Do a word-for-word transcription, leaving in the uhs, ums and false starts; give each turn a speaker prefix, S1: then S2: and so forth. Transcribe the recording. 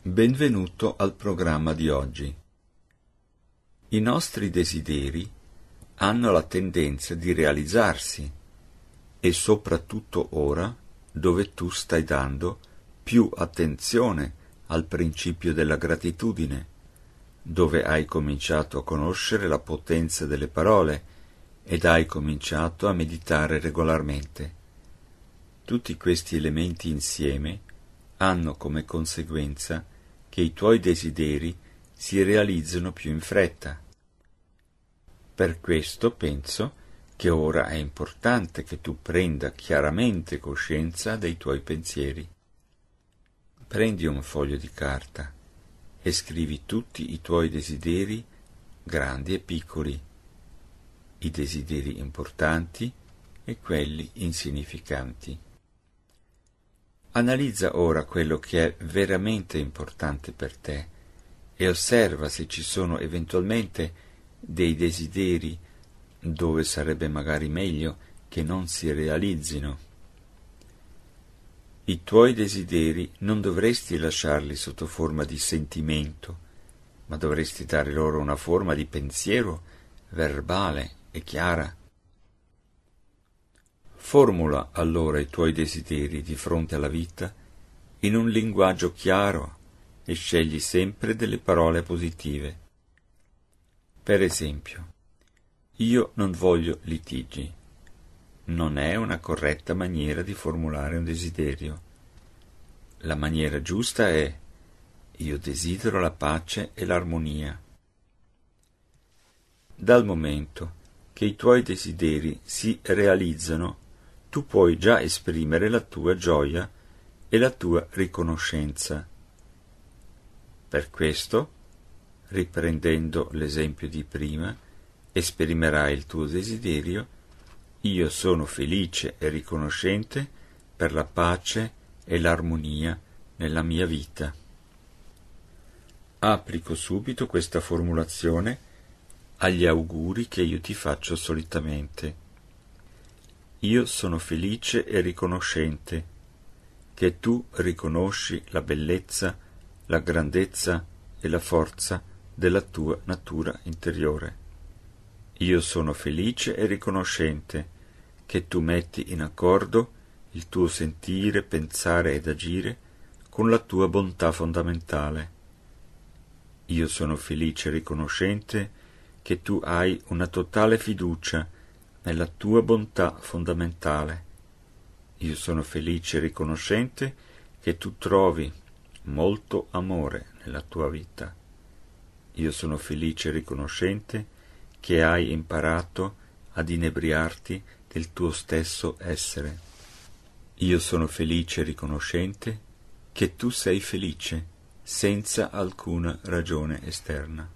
S1: Benvenuto al programma di oggi. I nostri desideri hanno la tendenza di realizzarsi e soprattutto ora, dove tu stai dando più attenzione al principio della gratitudine, dove hai cominciato a conoscere la potenza delle parole ed hai cominciato a meditare regolarmente. Tutti questi elementi insieme hanno come conseguenza che i tuoi desideri si realizzano più in fretta. Per questo penso che ora è importante che tu prenda chiaramente coscienza dei tuoi pensieri. Prendi un foglio di carta e scrivi tutti i tuoi desideri, grandi e piccoli, i desideri importanti e quelli insignificanti. Analizza ora quello che è veramente importante per te e osserva se ci sono eventualmente dei desideri dove sarebbe magari meglio che non si realizzino. I tuoi desideri non dovresti lasciarli sotto forma di sentimento, ma dovresti dare loro una forma di pensiero verbale e chiara. Formula allora i tuoi desideri di fronte alla vita in un linguaggio chiaro e scegli sempre delle parole positive. Per esempio, io non voglio litigi. Non è una corretta maniera di formulare un desiderio. La maniera giusta è: io desidero la pace e l'armonia. Dal momento che i tuoi desideri si realizzano, tu puoi già esprimere la tua gioia e la tua riconoscenza. Per questo, riprendendo l'esempio di prima, esprimerai il tuo desiderio: io sono felice e riconoscente per la pace e l'armonia nella mia vita. Applico subito questa formulazione agli auguri che io ti faccio solitamente. Io sono felice e riconoscente che tu riconosci la bellezza, la grandezza e la forza della tua natura interiore. Io sono felice e riconoscente che tu metti in accordo il tuo sentire, pensare ed agire con la tua bontà fondamentale. Io sono felice e riconoscente che tu hai una totale fiducia nella tua bontà fondamentale. Io sono felice e riconoscente che tu trovi molto amore nella tua vita. Io sono felice e riconoscente che hai imparato ad inebriarti del tuo stesso essere. Io sono felice e riconoscente che tu sei felice senza alcuna ragione esterna.